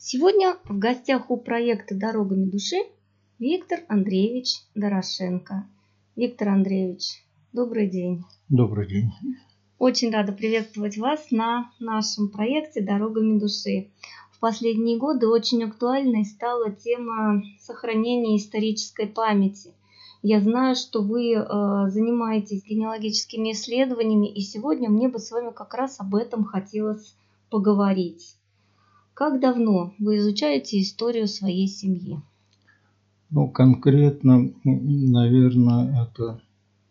Сегодня в гостях у проекта «Дорогами души» Виктор Андреевич Дорошенко. Виктор Андреевич, добрый день. Добрый день. Очень рада приветствовать вас на нашем проекте «Дорогами души». В последние годы очень актуальной стала тема сохранения исторической памяти. Я знаю, что вы занимаетесь генеалогическими исследованиями, и сегодня мне бы с вами как раз об этом хотелось поговорить. Как давно вы изучаете историю своей семьи? Конкретно, наверное, это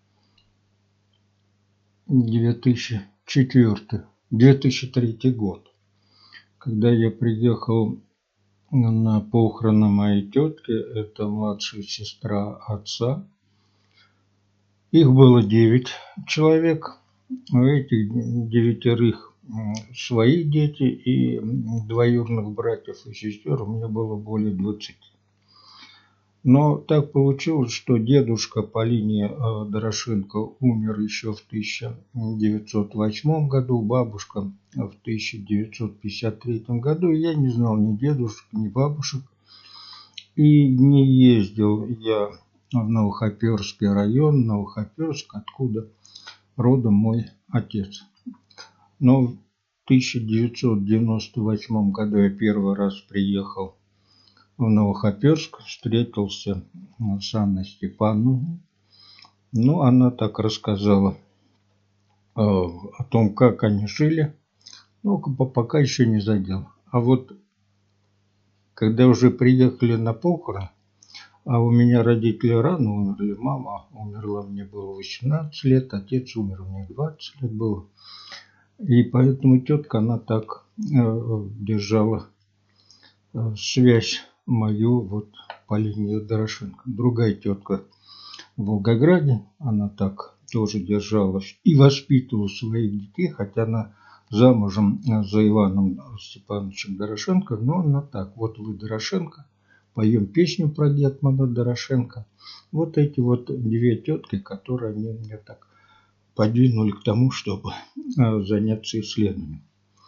2003 год, когда я приехал на похороны моей тетки, это младшая сестра отца. Их было 9 человек, у этих 9 свои дети и двоюродных братьев и сестер у меня было более 20. Но так получилось, что дедушка по линии Дорошенко умер еще в 1908 году, бабушка в 1953 году. И я не знал ни дедушек, ни бабушек. И не ездил я в Новохоперский район, Новохоперск, откуда родом мой отец. Но в 1998 году я первый раз приехал в Новохоперск, встретился с Анной Степановной. Она так рассказала о том, как они жили, пока еще не задел. А вот когда уже приехали на похороны, а у меня родители рано умерли, мама умерла, мне было 18 лет, отец умер, мне 20 лет было. И поэтому тетка, она так держала связь мою по линии Дорошенко. Другая тетка в Волгограде, она так тоже держалась и воспитывала своих детей, хотя она замужем за Иваном Степановичем Дорошенко, но она так: вот вы Дорошенко, поем песню про Гетмана Дорошенко. Вот эти 2 тетки, которые они меня так подвинули к тому, чтобы заняться исследованием.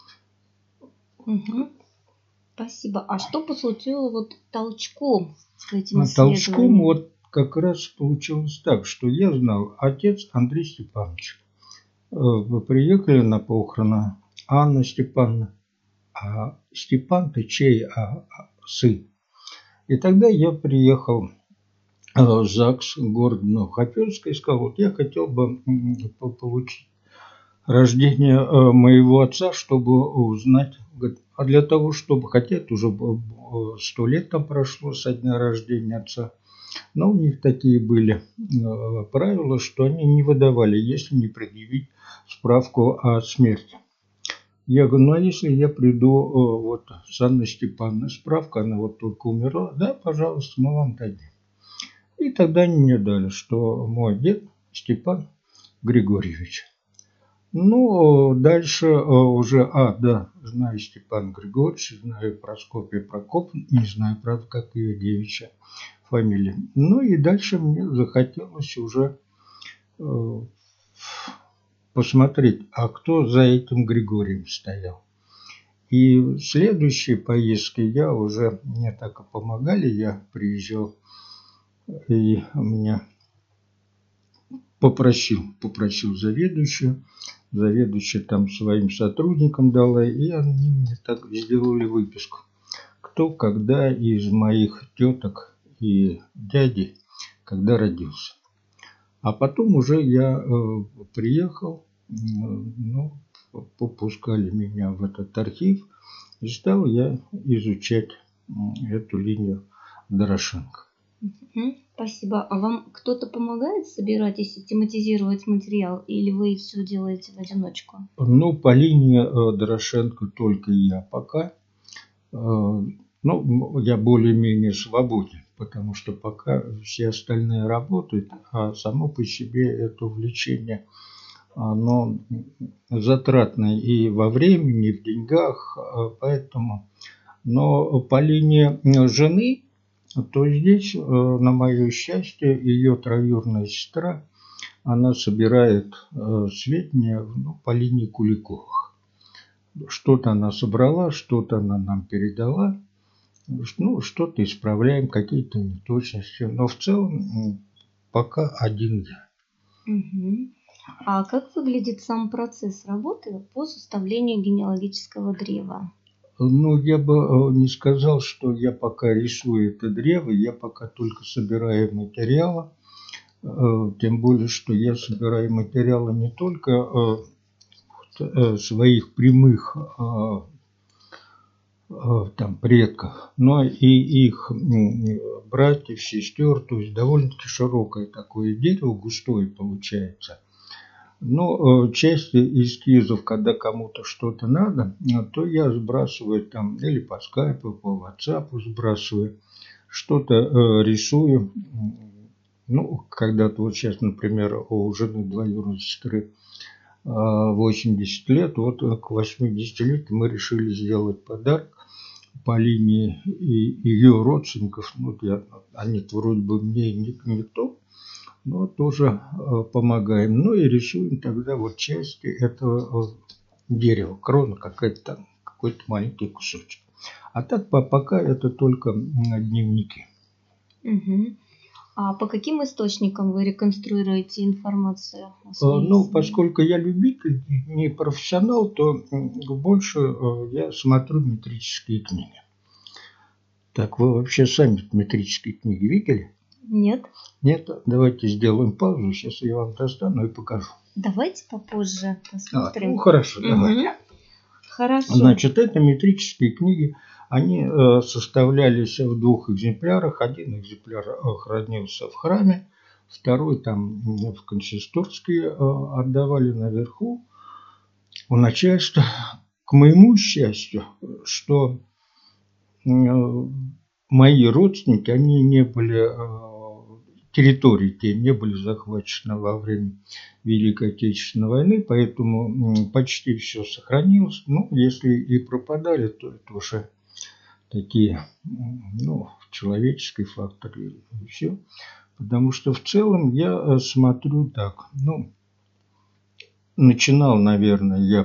Угу. Спасибо. А что послужило толчком к этим исследованиям? Толчком как раз получилось так, что я знал, отец Андрей Степанович. Вы приехали на похороны, Анна Степановна, а Степан-то чей сын? И тогда я приехал в ЗАГС города Новохоперска и сказал, вот я хотел бы получить рождение моего отца, чтобы узнать, а для того, чтобы, хотя это уже 100 лет там прошло со дня рождения отца, но у них такие были правила, что они не выдавали, если не предъявить справку о смерти. Я говорю, а если я приду с Анной Степановной, справка, она только умерла, да, пожалуйста, мы вам дадим. И тогда они мне дали, что мой дед Степан Григорьевич. Дальше уже, знаю Степан Григорьевич, знаю Проскопия Прокопьевна, не знаю, правда, как ее девичья фамилия. И дальше мне захотелось уже посмотреть, а кто за этим Григорием стоял. И в следующей поездке мне так и помогали, я приезжал, и меня попросил заведующую. Заведующая там своим сотрудникам дала, и они мне так сделали выписку. Кто, когда из моих теток и дяди, когда родился. А потом уже я приехал, попускали меня в этот архив, и стал я изучать эту линию Дорошенко. Спасибо. А вам кто-то помогает собирать и систематизировать материал, или вы все делаете в одиночку? По линии Дорошенко только я пока. Я более-менее свободен, потому что пока все остальные работают, а само по себе это увлечение, оно затратное и во времени, и в деньгах, поэтому. Но по линии жены, то здесь, на мое счастье, ее троюродная сестра, она собирает сведения по линии Куликовых. Что-то она собрала, что-то она нам передала. Ну, что-то исправляем, какие-то неточности. Но в целом пока один я. Мгм. А как выглядит сам процесс работы по составлению генеалогического древа? Ну, я бы не сказал, что я пока рисую это древо, я пока только собираю материалы. Тем более, что я собираю материалы не только своих прямых там предков, но и их братьев, сестер, то есть довольно-таки широкое такое дерево, густое получается. Но часть эскизов, когда кому-то что-то надо, то я сбрасываю там или по скайпу, по ватсапу сбрасываю, что-то рисую. Ну, когда-то вот сейчас, например, у жены двоюродной сестры 80 лет, вот к 80 лет мы решили сделать подарок по линии ее родственников. Ну, они вроде бы мне никто, но тоже помогаем. Ну и рисуем тогда вот части этого дерева, крона какая-то там, какой-то маленький кусочек. А так пока это только дневники. Мгм. А по каким источникам вы реконструируете информацию о своей Ну, семье? поскольку я любитель, не профессионал, то больше я смотрю метрические книги. Так, вы вообще сами метрические книги видели? Нет. Нет? Давайте сделаем паузу, сейчас я вам достану и покажу. Давайте попозже посмотрим. Ну хорошо, давайте. Мгм. Хорошо. Значит, это метрические книги. Они составлялись в 2 экземплярах. Один экземпляр хранился в храме, второй там в консисторские отдавали наверху у начальства. К моему счастью, что мои родственники, они не были, территории те не были захвачены во время Великой Отечественной войны, поэтому почти все сохранилось. Ну, если и пропадали, то это уже такие, ну, человеческий фактор и все. Потому что в целом я смотрю так, ну, начинал, наверное, я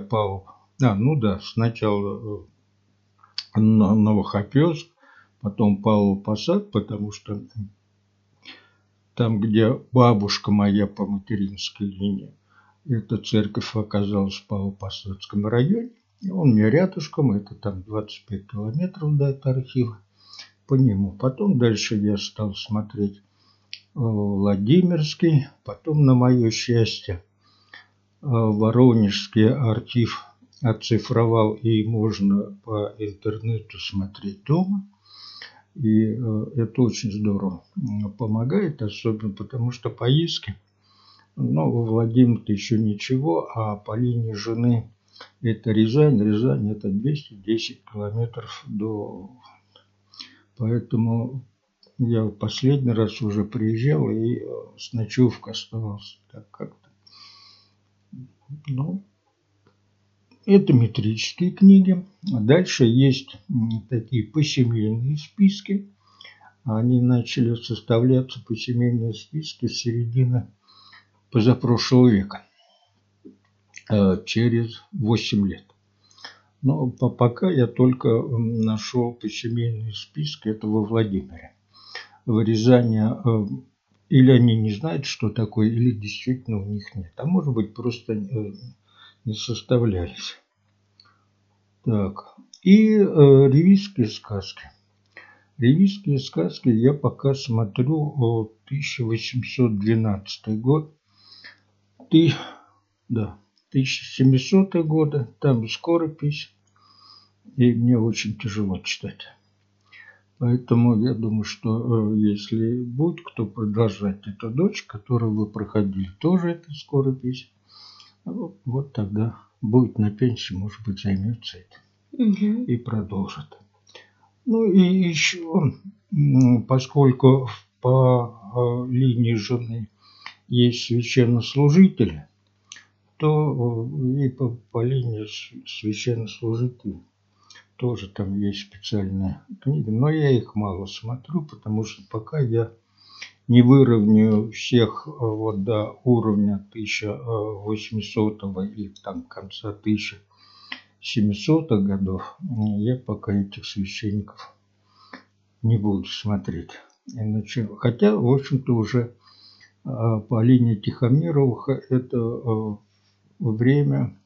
сначала Новохоперск, потом Павлов Посад, потому что там, где бабушка моя по материнской линии, эта церковь оказалась в Павлово-Посадском районе. И он мне рядышком, это там 25 километров до этого архива по нему. Потом дальше я стал смотреть Владимирский, потом, на мое счастье, Воронежский архив оцифровал, и можно по интернету смотреть дома. И это очень здорово помогает, особенно потому что поездки, ну, во Владимир-то еще ничего, а по линии жены это Рязань. Рязань это 210 километров до... Поэтому я в последний раз уже приезжал и с ночевкой оставался. Так как-то. Ну, это метрические книги. Дальше есть такие посемейные списки. Они начали составляться посемейные списки с середины позапрошлого века, через 8 лет. Но пока я только нашел посемейные списки, это во Владимире. В Рязани или они не знают, что такое, или действительно у них нет. А может быть, просто не составлялись. Так. И ревизские сказки. Ревизские сказки я пока смотрю 1812 год. 1700 годы, там скоропись, и мне очень тяжело читать. Поэтому я думаю, что если будет кто продолжать, это дочь, которую вы проходили, тоже это скоропись, вот тогда будет на пенсии, может быть, займется этим и продолжит. Ну и еще, поскольку по линии жены есть священнослужители, то и по линии священнослужителей тоже там есть специальные книги. Но я их мало смотрю, потому что пока я не выровняю всех вот до уровня 1800 и там конца 1700-х годов, я пока этих священников не буду смотреть. Иначе, хотя, в общем-то, уже по линии Тихомировых это время,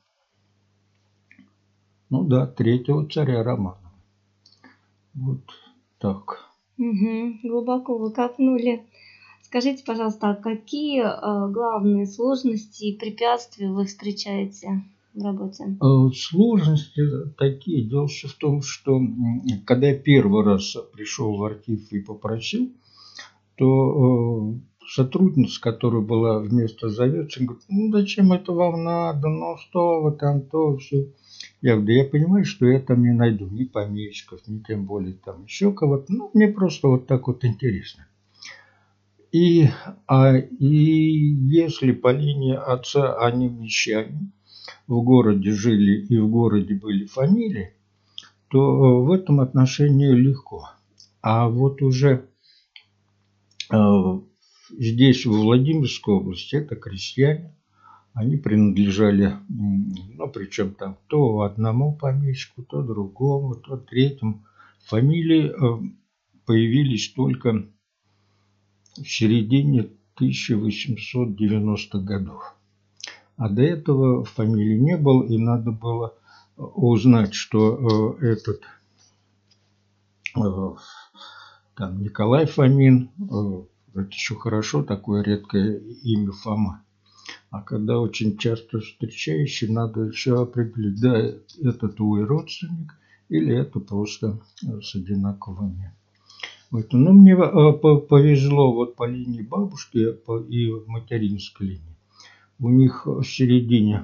ну да, третьего царя Романа. Вот так. Глубоко вы копнули. Скажите, пожалуйста, а какие главные сложности и препятствия вы встречаете в работе? Сложности такие. Дело все в том, что когда я первый раз пришел в архив и попросил, то сотрудница, которая была вместо заведующей, говорит: ну зачем это вам надо, ну что вы там, то все. Я говорю: да я понимаю, что я там не найду ни помещиков, ни тем более там еще кого-то. Ну, мне просто вот так вот интересно. И если по линии отца они мещане, в городе жили и в городе были фамилии, то в этом отношении легко. А вот уже здесь, в Владимирской области, это крестьяне. Они принадлежали, ну, причем там то одному помещику, то другому, то третьему. Фамилии появились только в середине 1890-х годов. А до этого фамилии не было, и надо было узнать, что этот там Николай Фомин, это еще хорошо, такое редкое имя Фома. А когда очень часто встречающий, надо еще определить, да, это твой родственник или это просто с одинаковыми. Но мне повезло вот по линии бабушки и материнской линии. У них в середине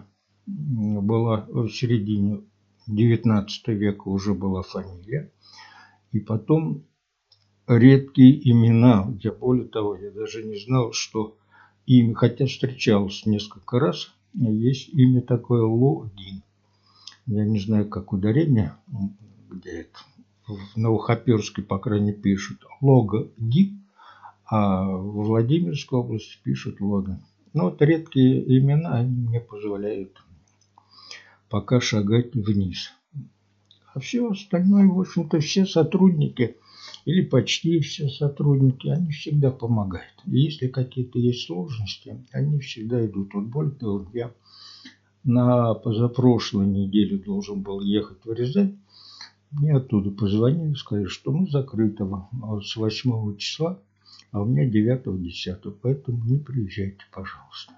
19 века уже была фамилия. И потом редкие имена. Я более того, я даже не знал, что имя, хотя встречалось несколько раз, есть имя такое Логин. Я не знаю, как ударение, где это. В Новохоперске, по крайней мере, пишут Логин, а в Владимирской области пишут Логин. Но вот редкие имена, они мне позволяют пока шагать вниз. А все остальное, в общем-то, все сотрудники или почти все сотрудники, они всегда помогают. И если какие-то есть сложности, они всегда идут. Вот более того, я на позапрошлой неделе должен был ехать в Рязань. Мне оттуда позвонили, сказали, что мы закрыты с 8 числа, а у меня 9-10, поэтому не приезжайте, пожалуйста.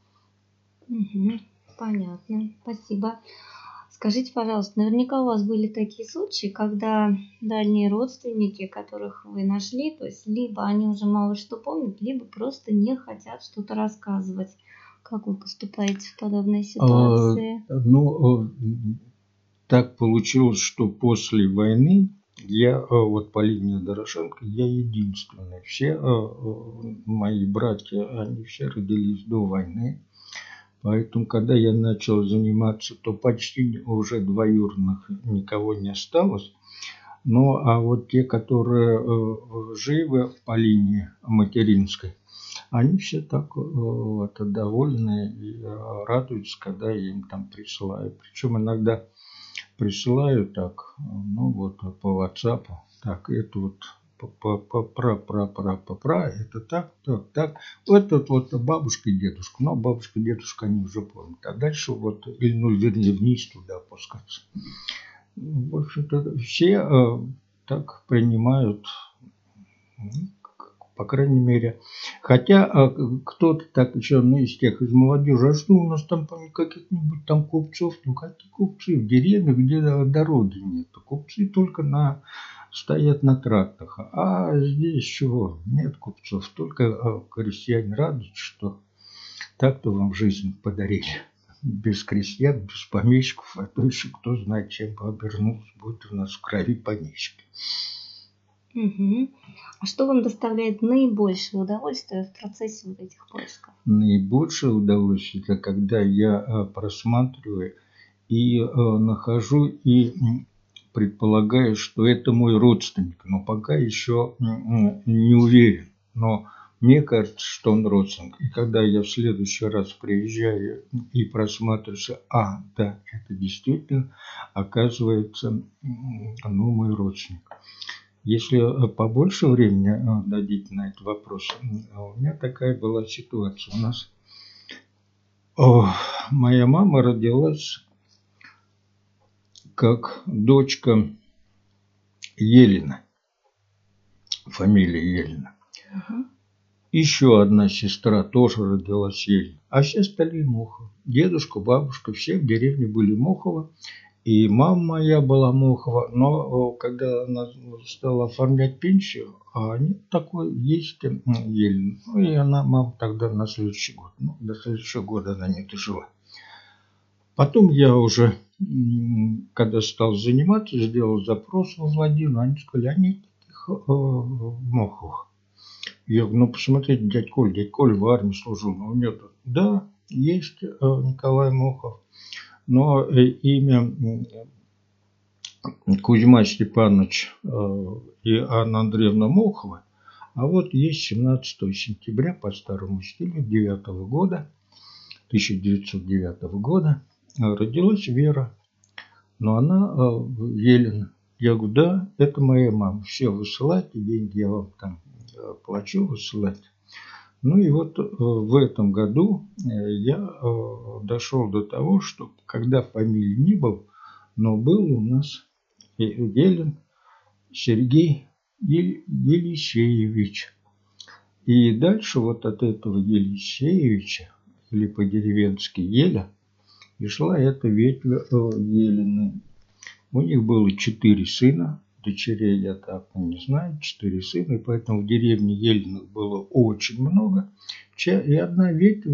Понятно, спасибо. Скажите, пожалуйста, наверняка у вас были такие случаи, когда дальние родственники, которых вы нашли, то есть либо они уже мало что помнят, либо просто не хотят что-то рассказывать. Как вы поступаете в подобной ситуации? Так получилось, что после войны я вот по линии Дорошенко, я единственный. Все мои братья, они все родились до войны. Поэтому, когда я начал заниматься, то почти уже двоюродных никого не осталось. Ну, а вот те, которые живы по линии материнской, они все так довольны и радуются, когда я им там присылаю. Причем иногда присылаю так, ну вот по WhatsApp, так, это вот это так. Вот это вот бабушка и дедушка. Но бабушка и дедушка они уже помнят. А дальше вот, вернее, вниз туда опускаться. В общем-то, все так принимают, по крайней мере. Хотя кто-то так еще, из тех, из молодежи, а что у нас там каких-нибудь там купцов? Ну, какие купцы? В деревне, где дороги нет. Купцы только стоят на трактах. А здесь чего? Нет купцов. Только крестьяне радуются, что так-то вам жизнь подарили. Без крестьян, без помещиков, а то еще кто знает, чем бы обернулся, будет у нас в крови помещики. А что вам доставляет наибольшее удовольствие в процессе вот этих поисков? Наибольшее удовольствие – это когда я просматриваю и нахожу и предполагаю, что это мой родственник, но пока еще не уверен. Но мне кажется, что он родственник. И когда я в следующий раз приезжаю и просматриваю, да, это действительно оказывается, мой родственник. Если побольше времени дадите на этот вопрос, у меня такая была ситуация. У нас моя мама родилась как дочка Елена, фамилия Елена. Еще одна сестра тоже родилась Елена, а все остальные Моховы. Дедушка, бабушка, все в деревне были Моховы. И мама моя была Мохова, но когда она стала оформлять пенсию, нет такой, есть Елена. Ну и она, мама, тогда на следующий год. Ну, до следующего года она не дожила. Потом я уже, когда стал заниматься, сделал запрос во Владимир, они сказали, нет таких Моховых. Я говорю, ну посмотрите, дядь Коля в армии служил, но у него тут, да, есть Николай Мохов, но имя Кузьма Степанович и Анна Андреевна Мохова, а вот есть 17 сентября по старому стилю 1909 года родилась Вера, но она Елена. Я говорю, да, это моя мама, все, высылайте деньги, я вам там плачу, высылать. Ну и вот в этом году я дошел до того, что когда фамилии не было, но был у нас Елен Сергей Елисеевич. И дальше вот от этого Елисеевича, или по-деревенски Еля, и шла эта ветвь Елены. У них было 4 сына, дочерей я так не знаю, 4 сына, и поэтому в деревне Еленых было очень много. И одна ветвь,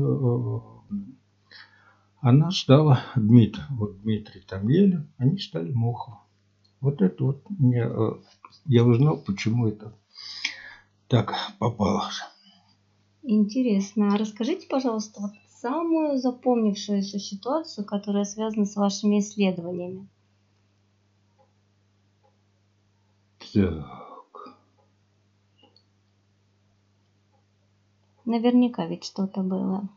она стала Дмитрий. Вот Дмитрий там Елен, они стали Моховы. Вот это вот я узнал, почему это так попалось. Интересно. А расскажите, пожалуйста, вот самую запомнившуюся ситуацию, которая связана с вашими исследованиями. Так. Наверняка ведь что-то было.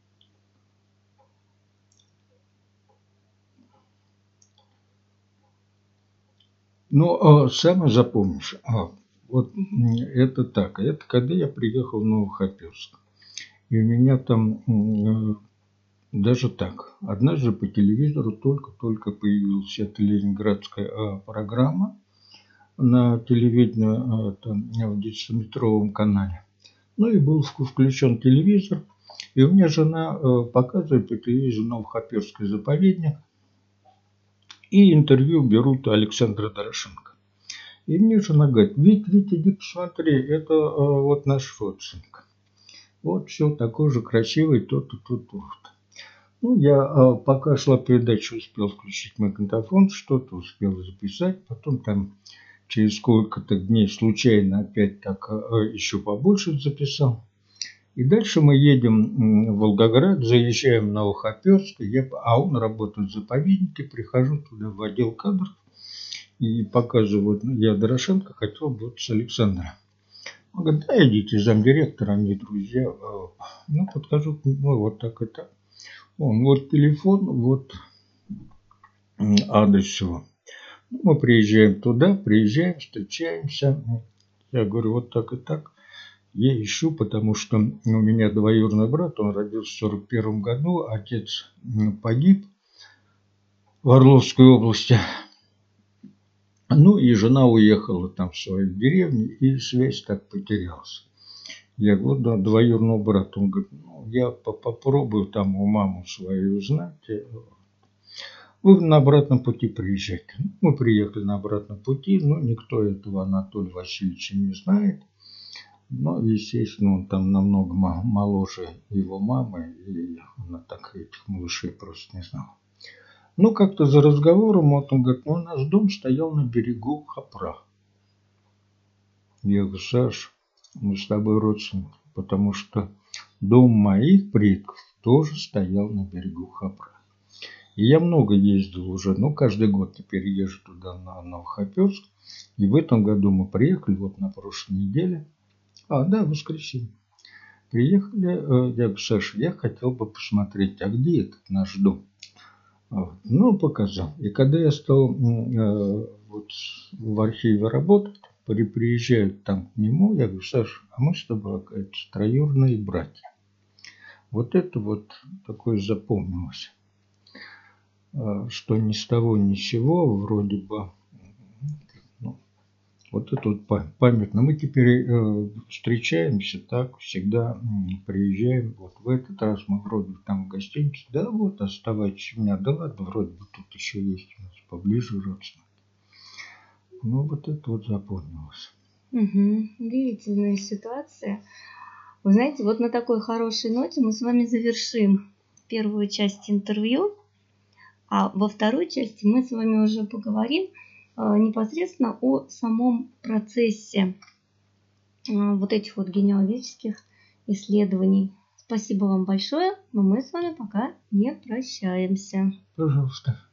Ну, самое запомнишь, вот это так, это когда я приехал в Новохоперск. И у меня там даже так, однажды по телевизору только-только появилась эта ленинградская программа на телевидении там, в 10-метровом канале. Ну и был включен телевизор, и у меня жена показывает по телевизору Новохоперский заповедник, и интервью берут Александра Дорошенко. И мне жена говорит, Вить, иди посмотри, это вот наш родственник. Вот все такой же красивый, то-то. Ну, я пока шла передача, успел включить магнитофон, что-то успел записать, потом там через сколько-то дней случайно опять так еще побольше записал. И дальше мы едем в Волгоград, заезжаем в Новохоперск, а он работает в заповеднике, прихожу туда в отдел кадров и показываю, вот я Дорошенко хотел бы вот с Александром. Он говорит, да, идите, замдиректора, они друзья. Ну, подхожу к нему, вот так и так. Вот телефон, вот адрес всего. Мы приезжаем туда, встречаемся. Я говорю, вот так и так. Я ищу, потому что у меня двоюродный брат, он родился в 1941 году, отец погиб в Орловской области. Ну и жена уехала там в свою деревню, и связь так потерялась. Я говорю, да, двоюродного брата. Он говорит, ну, я попробую там у мамы свою узнать. Вы на обратном пути приезжайте. Мы приехали на обратном пути, но никто этого Анатолия Васильевича не знает. Но, естественно, он там намного моложе его мамы, и она так этих малышей просто не знала. Ну, как-то за разговором вот он говорит, ну, наш дом стоял на берегу Хопра. Я говорю, Саш, мы с тобой родственники, потому что дом моих предков тоже стоял на берегу Хопра. И я много ездил уже, ну, каждый год теперь езжу туда на Новохоперск. И в этом году мы приехали, вот на прошлой неделе. Да, воскресенье. Приехали, я говорю, Саша, я хотел бы посмотреть, а где этот наш дом? Ну, показал. И когда я стал вот в архиве работать, приезжают там к нему, я говорю: Саша, а мы с тобой, оказывается, троюродные братья. Вот это вот такое запомнилось, что ни с того ни с сего вроде бы, ну, вот это вот памятно. Мы теперь встречаемся так, всегда приезжаем. Вот в этот раз мы вроде там в гостинице. Да вот, оставайтесь у меня. Да ладно, вроде бы тут еще есть у нас поближе родственники. Ну, вот это вот запомнилось. Удивительная ситуация. Вы знаете, вот на такой хорошей ноте мы с вами завершим первую часть интервью, а во второй части мы с вами уже поговорим непосредственно о самом процессе вот этих вот генеалогических исследований. Спасибо вам большое, но мы с вами пока не прощаемся. Пожалуйста.